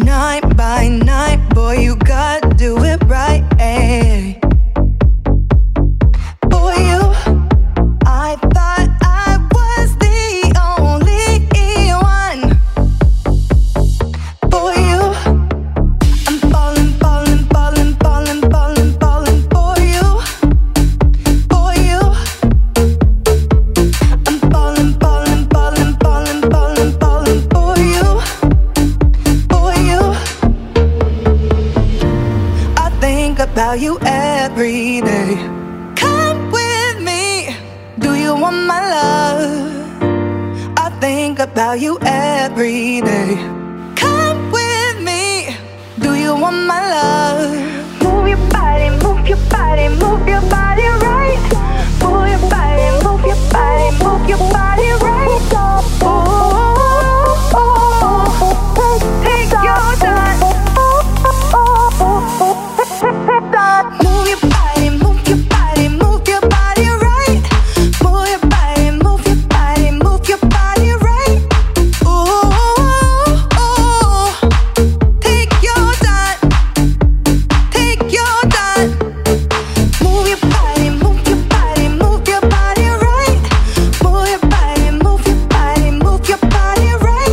night by night. Boy, you gotta do it right. Boy, you, I thought I was the only one. Boy, you, I'm falling, falling, falling, falling, falling, falling for you. Boy, you, I'm falling, falling, falling, falling, falling, falling for you. Boy, you, I think about you every day. Come with me, do you want my love? I think about you every day. Come with me, do you want my love? Move your body, move your body, move your body right. Move your body, move your body, move your body right. Take your time. Move your body, move your body, move your body right. Move your body, move your body, move your body right. Take your time, take your time. Move your body, move your body, move your body right. Move your body, move your body, move your body right.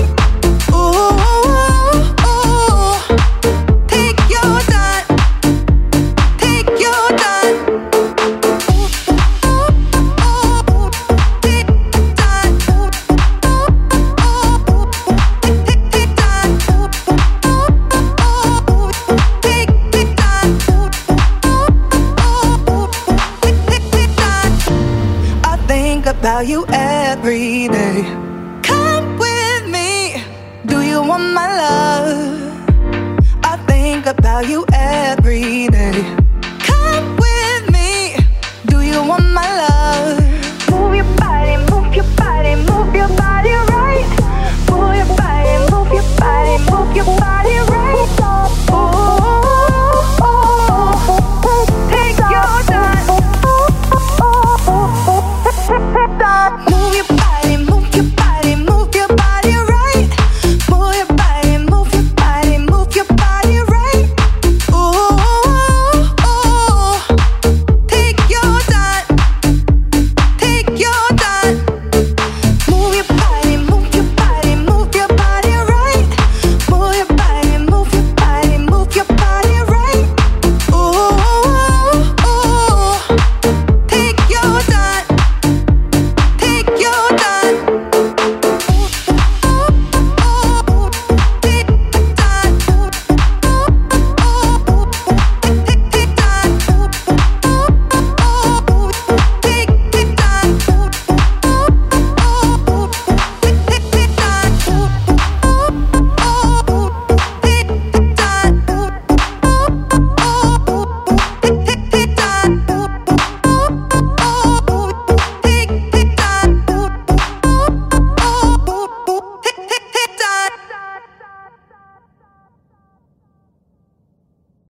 Take your time, take your time. I think about you every day. Come with me, do you want my love? I think about you every day.